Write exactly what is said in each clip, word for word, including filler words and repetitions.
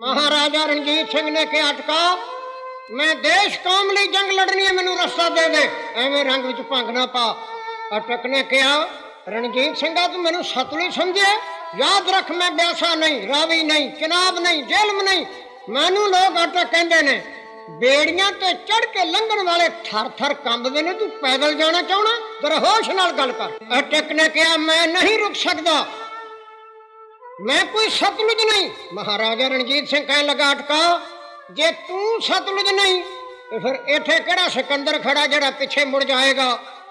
महाराजा रणजीत सिंह ने कहा अटका मैं देश कौम लिए जंग लड़नी है, मैनू रस्ता दे दे, एवें रंग विच भंग ना पा। अटक ने कहा रणजीत सिंह तू मैनू सतलुज समझे, याद रख मैं ब्यासा नहीं, रावी नहीं, चिनाब नहीं, जेलम नहीं। मैनू लोग अटक कहते ने बेड़ियां ते चढ़ के लंघन वाले थर थर कंबदे ने, तू पैदल जाना चाहना, जरा होश नाल गल कर। अटक ने कहा मैं नहीं रुक सकता, मैं कोई सतलुज नहीं। महाराजा रणजीत सिंह कहने लगा अटका जे तू सतलुज नहीं तो फिर इत्थे केड़ा सिकंदर खड़ा जड़ा पिछे मुड़ जाएगा।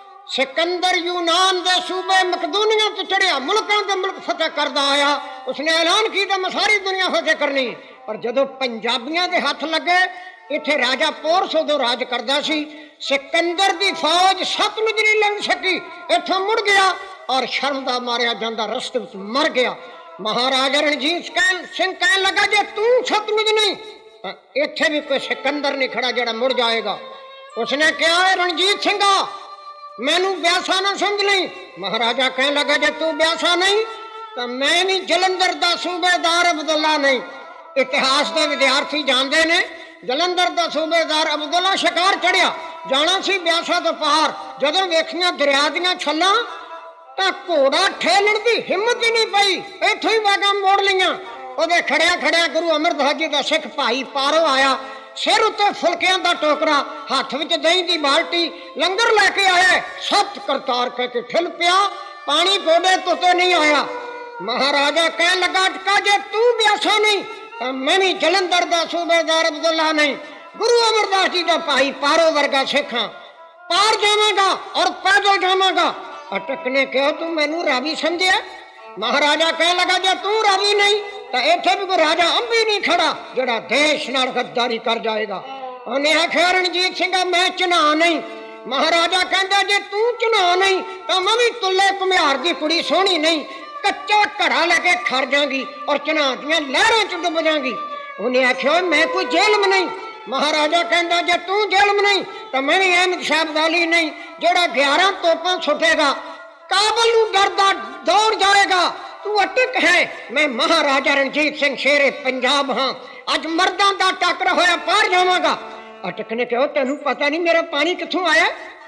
सिकंदर यूनान दे सूबे मकदूनिया ते चढ़िया, मुल्कां दे मुल्क फतेह करदा आया, उसने ऐलान किया मैं सारी दुनिया फतेह करनी। पर जदों पंजाबियां दे हथ लगे इत्थे राजा पोरस उदों राज करदा सी, सिकंदर दी फौज सतलुज नहीं लंघ सकी, इत्थों मुड़ गया और शर्म दा मारिया जांदा रस्ते विच मर गया। महाराजा रणजीत सिंह कहने लगा जे तू सतलुज नहीं इत्थे भी कोई सिकंदर नहीं खड़ा जड़ा मुड़ जाएगा। उसने कहा रणजीत सिंह मैनू ब्यासा ना समझ नहीं। महाराजा कहने लगा जे तू ब्यासा नहीं तो मैं भी जलंधर दा सूबेदार अब्दुल्ला नहीं। इतिहास के विद्यार्थी जानते ने जलंधर दा सूबेदार अब्दुल्ला शिकार चढ़िया जाना सी ब्यासा तो पार, जदों वेखिया दरिया दियां छल्लां तो घोड़ा ठेलण की हिम्मत ही नहीं पई, इत्थों ही वागा मोड़ लिया। ਉਹਦੇ खड़िया खड़िया गुरु अमरदास जी का सिख भाई पारो आया, सिर उत्ते फुलकियां का टोकरा, हाथ विच दही की बाल्टी, लंगर लैके आया, सत करतार कह के ठिल पिया, पानी गोडे तुते नहीं आया। महाराजा कह लगा अटका जे तू ब्यासा नहीं तो मैं भी जलंधर का सूबेदार अब्दुल्ला नहीं, गुरु अमरदास जी का भाई पारो वर्गा सिख हाँ, पार जावांगा और पैदल जावांगा। अटक ने कहा तू मैनू रावी समझे। महाराजा कह लगा जे तू रावी नहीं तो इत्थे भी कोई राजा अंबी नहीं खड़ा जड़ा देश नाल गद्दारी कर जाएगा। उन्हें आख्या रणजीत सिंह मैं चना नहीं। महाराजा कहता जे तू चना नहीं तो मैं भी तुले घुमियार की कुड़ी सोहनी नहीं, कच्चा घड़ा लेके खड़ जाऊंगी और चना दियां लहरों च डुब जाऊंगी। उन्हें आख्या मैं कोई जेलम नहीं। महाराजा कहता जे तू जेलम नहीं तो मैं भी अहमद शाह अब्दाली नहीं जेड़ा ग्यारह तोपां सुटेगा काबल नूं डरदा दौड़ जाएगा। तू अटक है, मैं महाराजा रणजीत सिंह शेरे पंजाब हाँ, अज मर्दां दा टक्कर होया पार जावांगा। अटक ने कहा तेनू पता नहीं मेरा पानी कित्थों आया।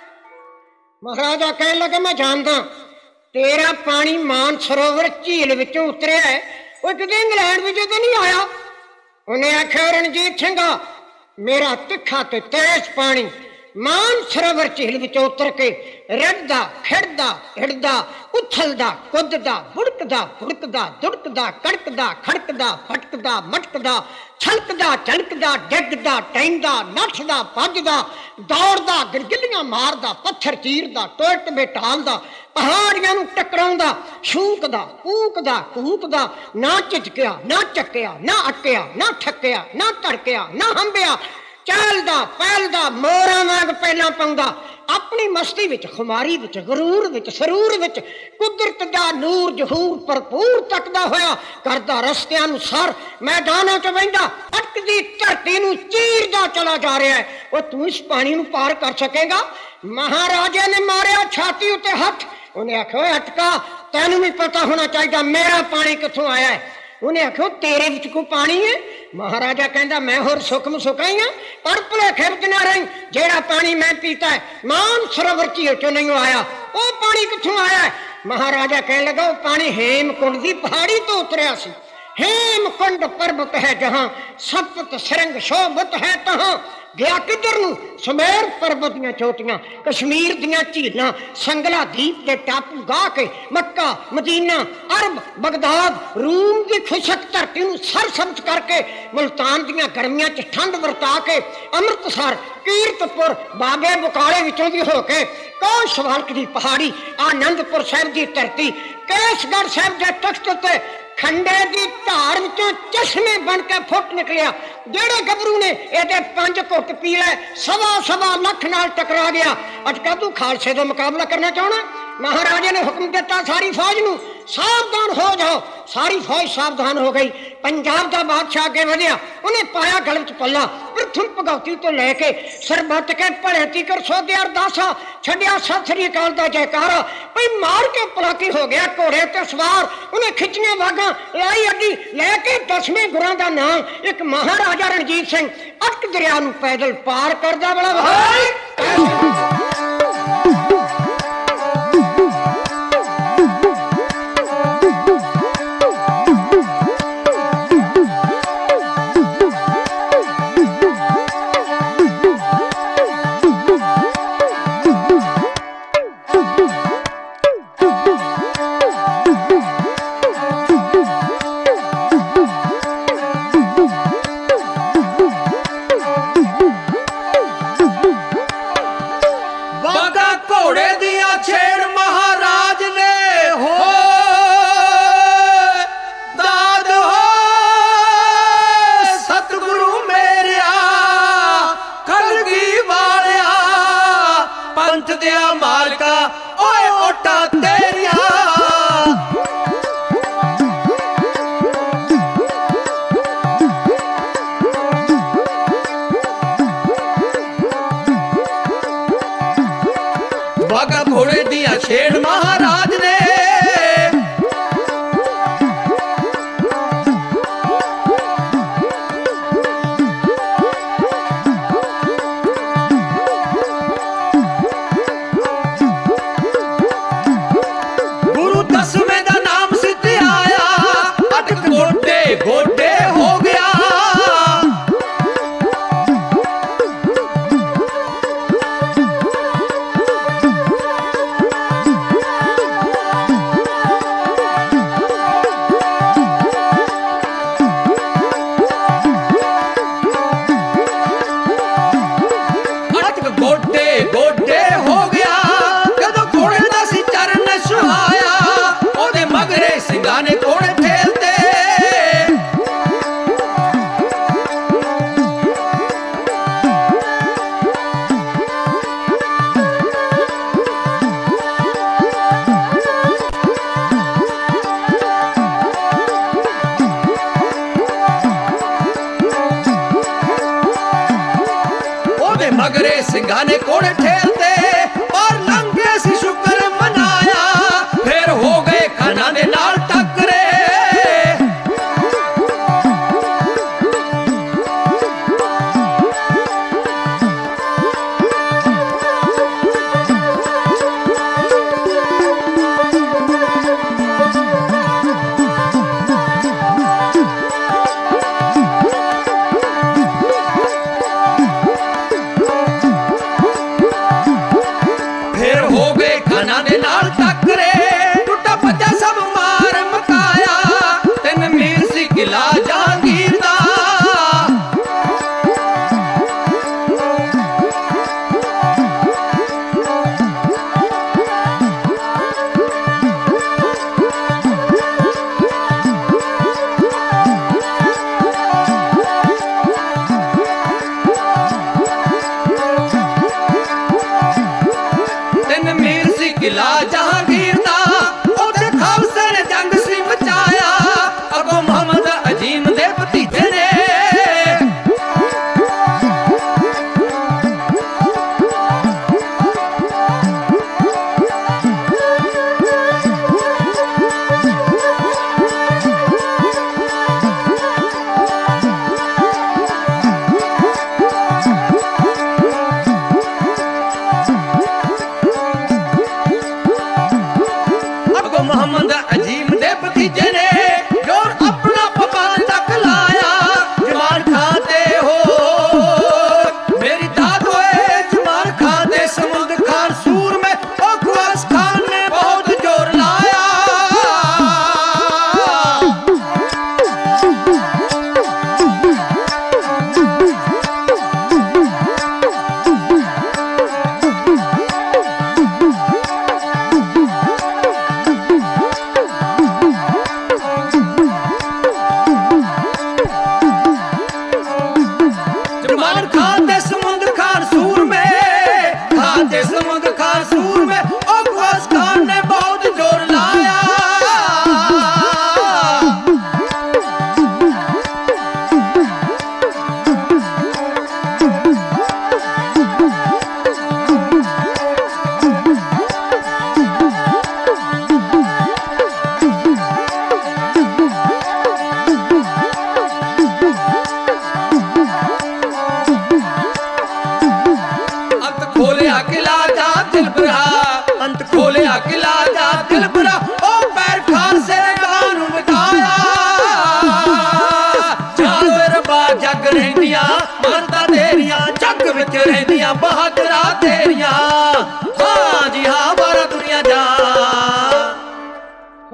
महाराजा कहने लगा मैं जानदा तेरा पानी मान सरोवर झील विचों उतरिया है, वो किते इंग्लैंड विचों तो नहीं आया। उन्हें आख्या रणजीत सिंह मेरा तिखा ते तेज पानी मान सरोवर झील विच उतर के रड़दा खिड़दा हिड़दा उथलदा कुददा बुड़कदा बुड़कदा दुड़कदा कड़कदा खड़कदा फटकदा मटकदा छलकदा चलकदा डिगदा टैंदा नठदा भजदा दौड़दा गिरगिलियां मारदा पत्थर चीरदा टोट बेटालदा पहाड़ियां नूं टकराउंदा शूकदा कूकदा कूकदा ना झिझकिया ना चक्किया ना अटकिया ना ठक्किया ना धड़किया ना हंबिया चलदा पैलदा मोरा वांग पहला पाउंदा अपनी मस्ती विच खुमारी विच गरूर विच सरूर विच कुदरत दा नूर जहूर भरपूर तकदा होया करदा रस्तियां नूं सर मैदानां च वहिंदा अटकदी धरती नूं चीरदा चला जा रहा है। वो तू इस पानी नूं पार कर सकेगा। महाराजा ने मारिया छाती उत्ते हथ। उन्हें आख्या अटका तैनूं भी पता होना चाहिए मेरा पानी कित्थों आया है। उन्हें आख्या तेरे विच कोई पानी है। महाराजा कहता मैं होर सुखम सुखाई हाँ पर भुलेखे विच ना रही, जेड़ा पानी मैं पीता है मान सरोवर झील चो नहीं आया, वो पानी कित्थों आया है। महाराजा कहने लगा वो पानी हेमकुंड की पहाड़ी तो उतरिया सी। हेमकुंड पर्वत है जहां सप्त सरंग शोभत है तहां गया किधर नूं सुमेर पर्वत दियां चोटियां कश्मीर दियां झीलां संगला दीप के टापू गा के मक्का मदीना अरब बगदाद रूम की खुशक धरती नूं सरसब्ज करके मुल्तान दियां गर्मियां च ठंड वरता के अमृतसर कीरतपुर बागे बुकाले विचों दी हो के कौशवालक दी पहाड़ी आनंदपुर साहिब दी धरती केसगढ़ साहिब दे तख्त ते खंडे की धार विचों चश्मे बन के फुट निकलिया। जेड़े गबरू ने ये पंज घुट पी लै सवा सवा लख नाल टकरा गया। अटका तू खालसे का मुकाबला करना चाहना। महाराजा ने हुक्म दिता सारी फौज नूं सावधान हो जाओ। सारी फौज सावधान हो गई। पंजाब का बादशाह अगे वधिया, उन्हें पाया गल च पल्ला पर ਮੱਥਨ ਭਗੌਤੀ ਤੋਂ ਲੈ ਕੇ ਸਰਬੱਤ ਕੇ ਭਲੇ ਤੀਕਰ ਸੋਧਿਆ ਅਰਦਾਸਾ ਛੱਡਿਆ ਸਤਿ ਸ੍ਰੀ ਅਕਾਲ ਦਾ ਜੈਕਾਰਾ ਭਈ ਮਾਰ ਕੇ ਪਲਾਕੀ ਹੋ ਗਿਆ ਘੋੜੇ ਤੇ ਸਵਾਰ ਉਹਨੇ ਖਿੱਚੀਆਂ ਵਾਗਾਂ ਲਾਈ ਅੱਡੀ ਲੈ ਕੇ ਦਸਵੇਂ ਗੁਰਾਂ ਦਾ ਨਾਂ ਇੱਕ ਮਹਾਰਾਜਾ ਰਣਜੀਤ ਸਿੰਘ ਅਟਕ ਦਰਿਆ ਨੂੰ ਪੈਦਲ ਪਾਰ ਕਰਦਾ ਬੜਾ ਭਾਈ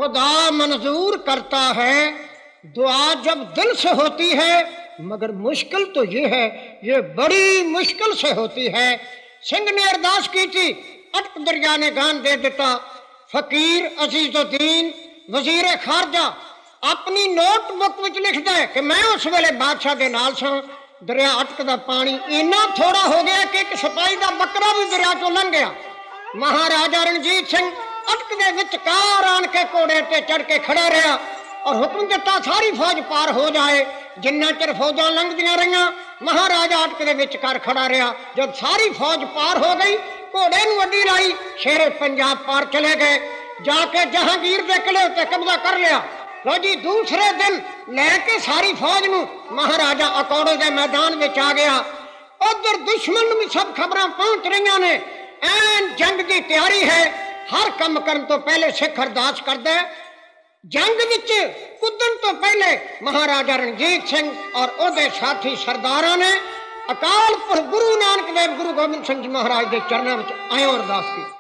खुदा मंजूर करता है दुआ जब दिल से होती है, मगर मुश्किल तो ये है, ये बड़ी मुश्किल से होती है। सिंह ने अरदास की थी, अटक दरिया ने गान दे दिता। फकीर अजीजुद्दीन वजीर खारजा अपनी नोटबुक विच लिखदा है कि मैं उस वेले बादशाह दे नाल सां, दरिया अटकदा पानी इन्ना थोड़ा हो गया कि एक सिपाही दा बकरा भी दरिया चों लंघ गया। महाराजा रणजीत सिंह अटक दे विचकार आन के घोड़े ते चढ़ के खड़ा रहा और हुक्म दिता सारी फौज पार हो जाए। जिन्ना चिर फौजां लंघदियां रहियां, महाराजा अटक दे विचकार खड़ा रहा। जब सारी फौज पार हो गई, घोड़े नूं अड्डी लाई, शेरे पंजाब पार चले गए। जाके जहांगीर दे किले उत्ते कब्जा कर लिया। लो जी, दूसरे दिन लैके सारी फौज नूं महाराजा अकौड़े दे मैदान विच आ गया। उधर दुश्मन नूं भी सब खबरां पहुंच रही ने। ऐन जंग की तैयारी है। हर काम करन तो पहले सिख अरदास करदा है। जंग विच कुदन तो पहले महाराजा रणजीत सिंह और उहदे साथी सरदारां ने अकाल पुरख गुरु नानक देव गुरु गोबिंद सिंह जी महाराज के चरणों में आयो अरदास की।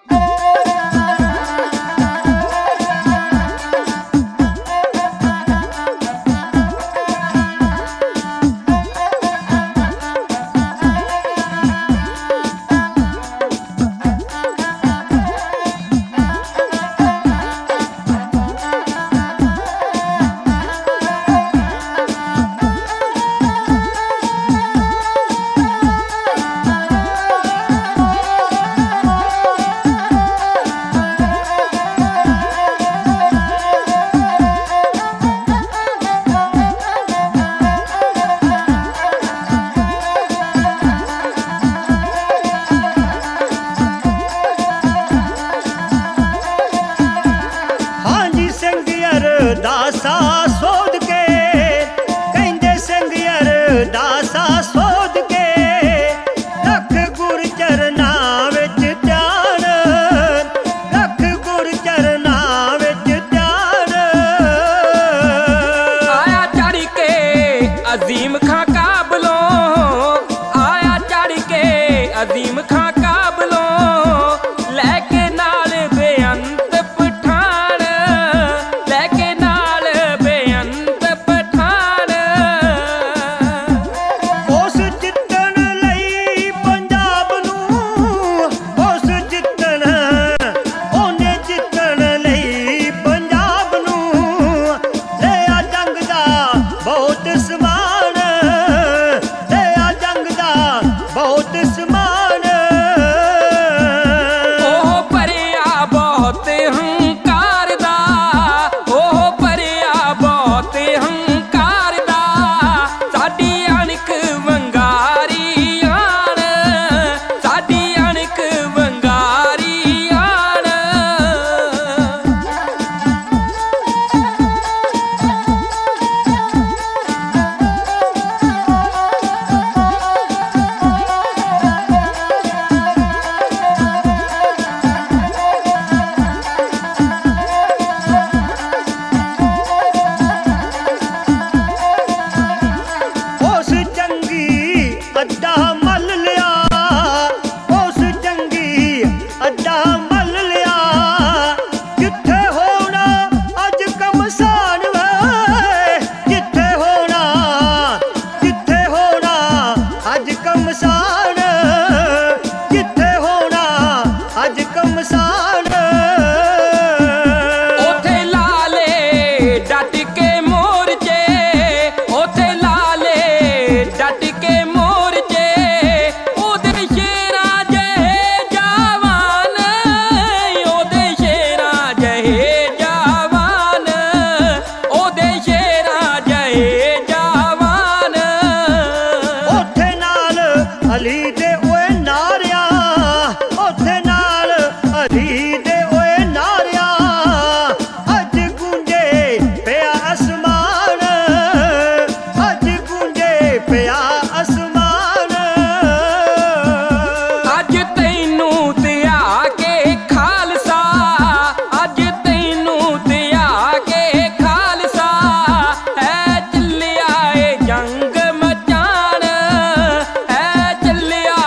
जंग मचान है चलिया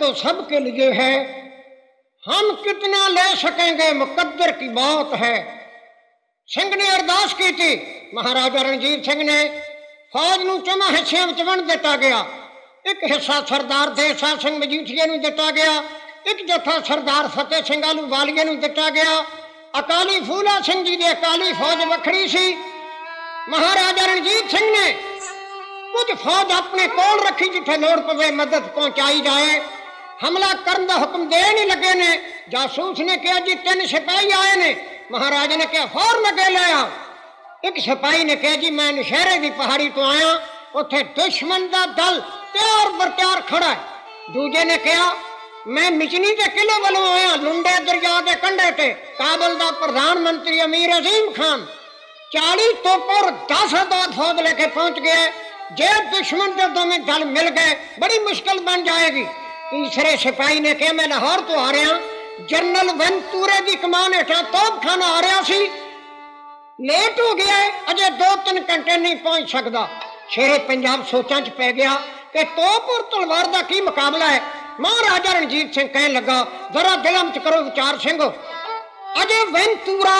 तो सबके लिए है, हम कितना ले सकेंगे मुकद्दर की बात है। सिंह ने अरदास की थी, महाराजा रणजीत सिंह ने फौज नूं चौवां हिस्सियां विच वंड दिता गया। एक हिस्सा सरदार देसा सिंह मजीठीए नूं दिता गया, एक जत्था सरदार फतेह सिंह आहलूवालिया नूं दिता गया। अकाली फूला सिंह जी की अकाली फौज वखरी सी। महाराजा रणजीत सिंह ने कुछ फौज अपने कोल रखी, जिथे लोड़ पवे मदद पहुंचाई जाए। हमला करने का हुक्म दे नहीं लगे ने। जासूस ने कहा जी तीन सिपाही आए ने। महाराजा ने कहा फौरन अगे ले आओ। एक सिपाही ने कहा जी मैं नशहरे की पहाड़ी तो आया, उत्थे दुश्मन का दल तैयार बरत्यार खड़ा है। दूजे ने कहा मैं मिचनी के किले वालों आया, लुंडे दरिया के कंढे ते काबल का प्रधानमंत्री अमीर अजीम खान चाली तोपर दस हजार फौज लेके पहुंच गए। जे दुश्मन के दोवें दल मिल गए बड़ी मुश्किल बन जाएगी। तीसरे सिपाही ने कहा मैं लाहौर तो आ रहा, जनरल वेंतूरे की कमान हेठा तोपखाना आ रहा सी, लेट हो गया है, अजे दो तीन घंटे नहीं पहुंच सकता। शेरे पंजाब सोचा च पै गया कि तोप और तलवार का की मुकाबला है। महाराजा रणजीत सिंह कहने लगा जरा दिलम च करो विचार सिंह, अजे वेंतूरा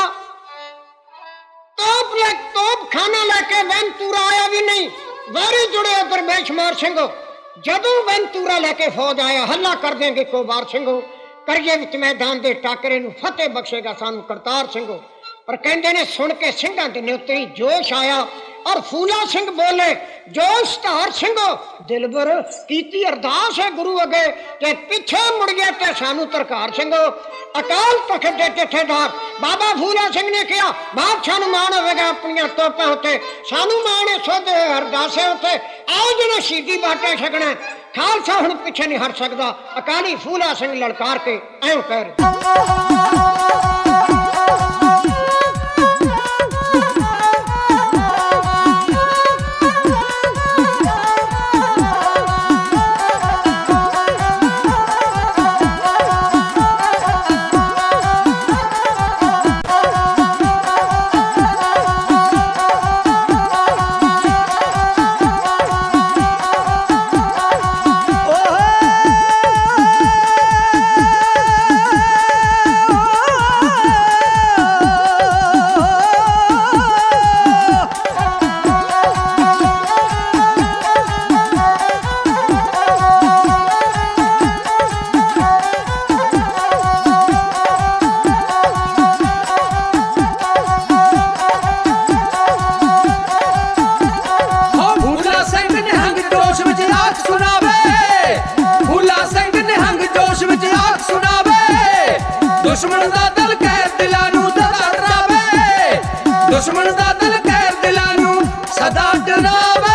तोप ले तोप खाना लेके वेंतूरा आया भी नहीं, वारी जुड़े उधर बेशुमार सिंह। जदों वेंतूरा लेके फौज आया हल्ला कर देंगे को बार सिंह, करिए विच मैदान दे टाकरे नूं फतेह बख्शेगा सानू करतार सिंह। पर कहंदे ने सुन के सिंघां दे उत्ते जोश आया और फूला सिंह बोले जोश धार सिंह दिलबर कीती अरदास है गुरु अगे ते पिछे मुड़ गए ते सानू तरकार सिंह। अकाल तख्त दे जथेदार बाबा फूला सिंह ने कहा बादशाह नूं मान होवेगा अपनियां तोपां उत्ते, सानू मान है सोधे अरदासे उत्ते, आओ जिहड़ा शहीदी बाटे छकना खालसा हुण पिछे नहीं हट सकदा। अकाली फूला सिंह ललकार के ऐं कह रहे दुश्मन दा दिल कैर दिलां नूं सदा डरावे, दुश्मन दा दिल कैर दिलां नूं सदा डरावे।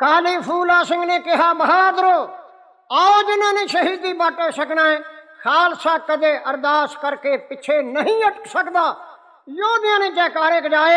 अकाली फूला सिंह ने कहा, बहादुरो आओ जिन्होंने शहीदी बाटे सकना है, खालसा कदे अरदास करके पिछे नहीं अटक सकता। योधिया ने जयकारे गजाए,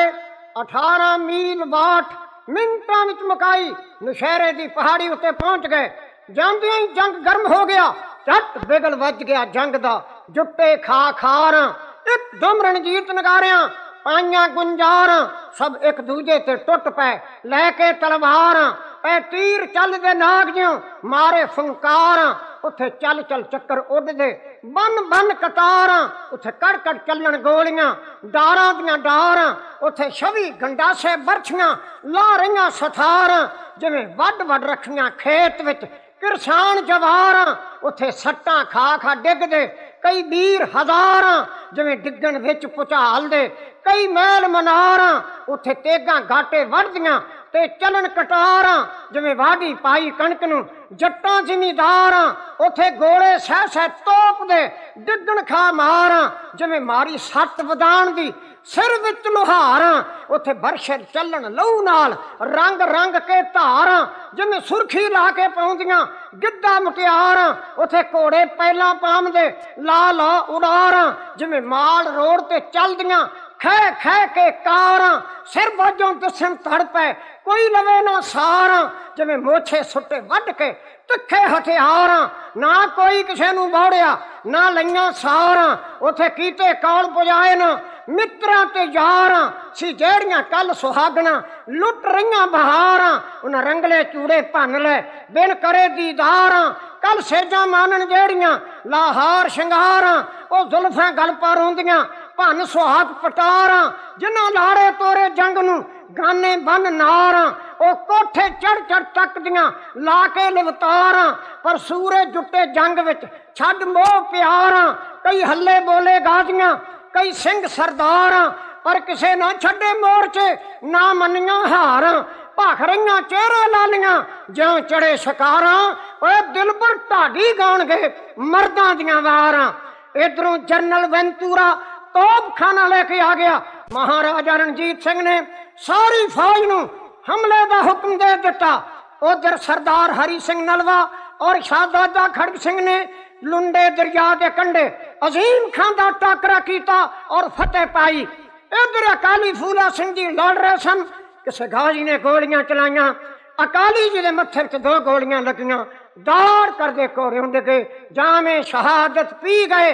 अठारह मील बाट मिनटा विच मुकाई, नशहरे की पहाड़ी उत्ते पहुंच गए। जांदियां ही जंग गर्म हो गया, झट बिगल वज गया जंग दा, जुट्टे खा खार एकदम रणजीत नगारियां पाइयां गुंजारां, सब एक दूजे ते टुट पै, लैके तलवारां पै तीर चल दे नाग ज्यों मारे फुंकारां, उथे चल चल चक्कर उड़दे बन बन कतारां, उथे कड़ कड़ चलन गोलियां डारां दियां डारां, उथे छवि गंडासे बरछियां ला रहियां सथारां, जिवें वड वड रखियां खेत विच किरसान जवारां, उथे सट्टां खा खा डिगदे कई वीर हजारां, जिवें डिगण विच भुचाल दे कई महल मनारां, उथे तेगां घाटे वढ़दियां ते चलन कटारां, जिवें वाढी पाई कणक नूं जट्टां जिमीदारां, उथे गोले सह सह तोप दे डिगण खा मारां, जिवें मारी सट वदाण दी सिर विच लुहारां, उथे बरशर चलन लहू नाल रंग रंग के धारां, जिवें सुरखी ला के पाउंदियां गिद्धा मुटियारां, उथे घोड़े पैलां पामदे ला ला उड़ारां, जिवें माल रोड ते चलदियां खै खै के कारां, सिर बाजों दसम तड़ पै कोई लवे ना सारां, जिवें मोछे सुट्टे वड के तिखे हथियारां, ना कोई किसे नूं बौड़िया ना लईआं सारां, उथे कीते कौल पुजाए ना मित्रां ते यारां, सी जेड़ियां कल सुहागणां लुट रहीआं बहारां, उन्हां रंगले चूड़े भन ले बिन करे दीदारां, कल सेजां मानन जेड़ियां लाहार शिंगारां, ओ जुल्फां गल पर होंदियां भन सुहाग पटारां, जिन्हां लाड़े तोरे जंग नूं गाने बन नारां, ओ कोठे चढ़ चढ़ तकदियां ला के लिवतारां, पर सूरज जुट्टे जंग विच छड्ड मोह प्यारां, कई हल्ले बोले गाजियां कई सिंह सरदारां, पर किसे ना छड्डे मोर्चे ना मनियां हारां, भख रहीआं चेहरे लालियां ज्यों चढ़े शकारां, ओए दिलबर ढाडी गाउणगे मर्दां दियां वारां। इधरों जनरल वेंतूरा तोपखाना लेके आ गया। महाराजा रणजीत सिंह ने सारी फौज नूं हमले का हुक्म दे दिता। उधर सरदार हरि सिंह नलवा और शहजादा खड़ग सिंह ने लुंडे दरिया के कंढे अजीम खां का टाकरा किया और फतेह पाई। इधर अकाली फूला सिंह जी लड़ रहे सन, किसी गाजी ने गोलियां चलाइया, अकाली जी के मत्थे च दो गोलियां लगियां, दाड़ करके घोड़े उड़ गए, जामे शहादत पी गए।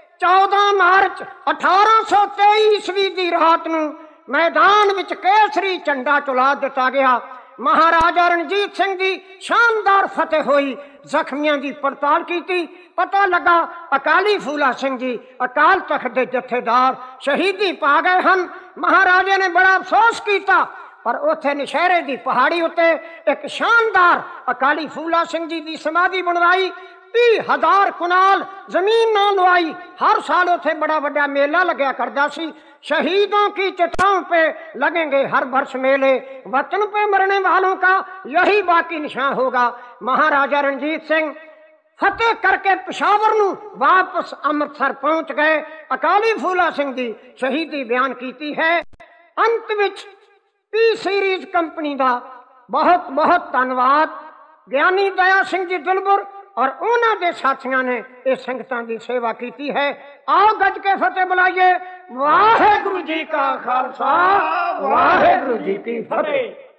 चौदह मार्च अठारह सौ तेई ईस्वी की रात नूं मैदान विच केसरी झंडा चुला दिता गया। महाराजा रणजीत सिंह की शानदार फतेह हुई। जख्मियों की पड़ताल की, पता लगा अकाली फूला सिंह जी अकाल तख्त के जथेदार शहीदी पा गए हैं। महाराजे ने बड़ा अफसोस किया, पर उथे नशहरे की पहाड़ी उत्ते एक शानदार अकाली फूला सिंह जी की समाधि बनवाई। तीह हजार कुनाल जमीन ना लवाई। हर साल उथे बड़ा बड़ा मेला लग्या करता सी। शहीदों की चिताओं पे लगेंगे हर वर्ष मेले, वतन पे मरने वालों का यही बाकी निशान होगा। महाराजा रणजीत सिंह फतेह करके पेशावर नूं वापस अमृतसर पहुंच गए। अकाली फूला सिंह की शहीदी बयान की है। अंत विच पी सीरीज कंपनी का बहुत बहुत धन्यवाद। ज्ञानी दया सिंह जी दिलबर और उन्होंने साथियों ने इस संगतां की सेवा की है। आओ गज के फतेह बुलाइए। वाहेगुरु जी का खालसा, वाहेगुरु जी की फतेह।